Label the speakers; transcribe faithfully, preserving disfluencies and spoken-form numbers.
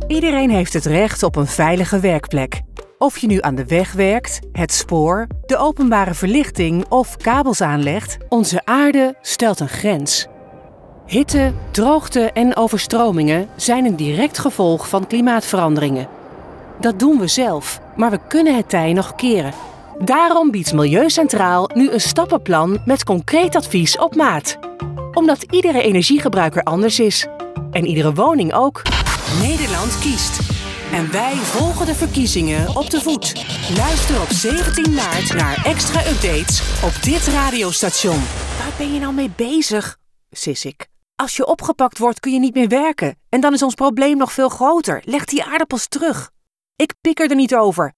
Speaker 1: Iedereen heeft het recht op een veilige werkplek. Of je nu aan de weg werkt, het spoor, de openbare verlichting of kabels aanlegt, onze aarde stelt een grens. Hitte, droogte en overstromingen zijn een direct gevolg van klimaatveranderingen. Dat doen we zelf, maar we kunnen het tij nog keren. Daarom biedt Milieucentraal nu een stappenplan met concreet advies op maat. Omdat iedere energiegebruiker anders is. En iedere woning ook. Nederland kiest. En wij volgen de verkiezingen op de voet. Luister op zeventien maart naar extra updates op dit radiostation. Waar ben je nou mee bezig? Sis ik. Als je opgepakt wordt kun je niet meer werken. En dan is ons probleem nog veel groter. Leg die aardappels terug. Ik pik er niet over.